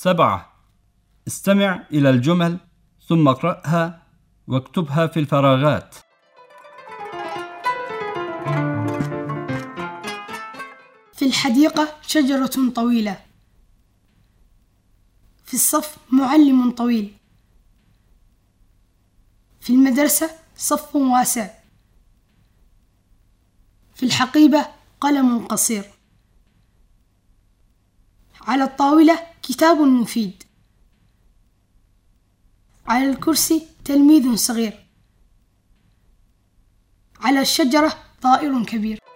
7. استمع إلى الجمل ثم اقرأها واكتبها في الفراغات. في الحديقة شجرة طويلة. في الصف معلم طويل. في المدرسة صف واسع. في الحقيبة قلم قصير. على الطاولة كتاب مفيد. على الكرسي تلميذ صغير. على الشجرة طائر كبير.